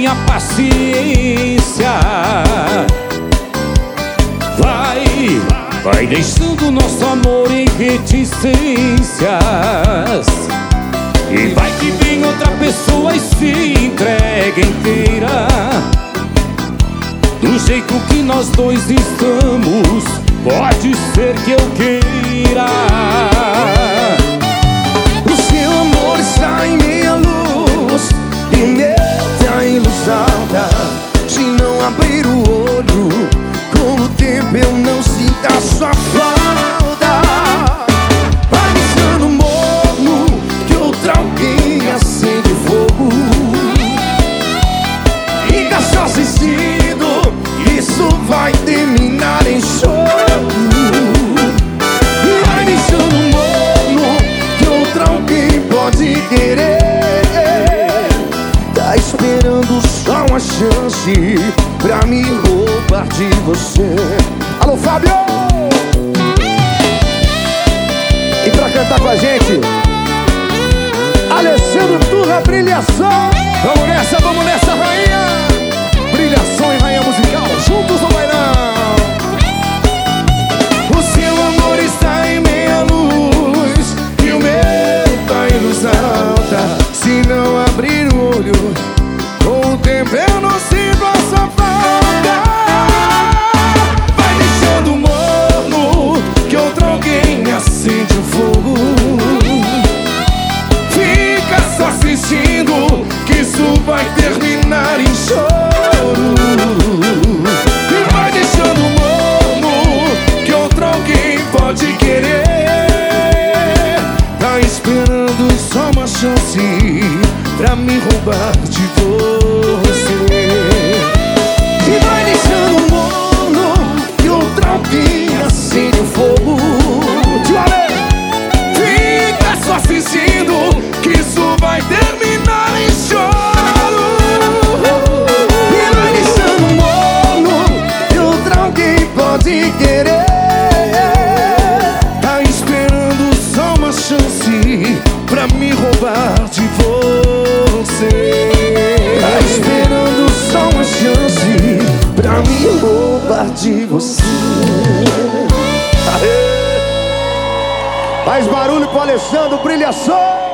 tenha paciência. Vai deixando nosso amor em reticências. E vai que vem outra pessoa e se entrega inteira. Do jeito que nós dois estamos, pode ser que eu queira. O seu amor está em minha luz e o meu tá em luz alta. Se não abrir o olho, com o tempo eu não sinto a sua falta. Vai deixando morno que outra alguém acende fogo. Fica só assistindo, isso vai terminar em choro. Vai deixando morno que outra alguém pode querer. Tá esperando só uma chance pra me roubar de você. Alô, Fábio! E pra cantar com a gente, Alessandro Turra, Brilhação. Vamos nessa, rainha! Brilhação e rainha musical, juntos no bailão. O seu amor está em meia luz e o meu tá em luz alta. Se não abrir o olho, com o tempo eu não sinto a sua falta. Vai deixando morno que outra alguém acende o fogo. Fica só assistindo que isso vai terminar em choro. E vai deixando morno que outra alguém pode querer. Tá esperando só uma chance pra me roubar de você. E vai deixando morno que outra alguém acende o fogo. Fica só assistindo que isso vai terminar em choro. E vai deixando morno que outra alguém pode querer. Tá esperando só uma chance pra me roubar de você. Tá esperando só uma chance pra me roubar de você. Aê! Mais barulho pro Alessandro, Brilhação!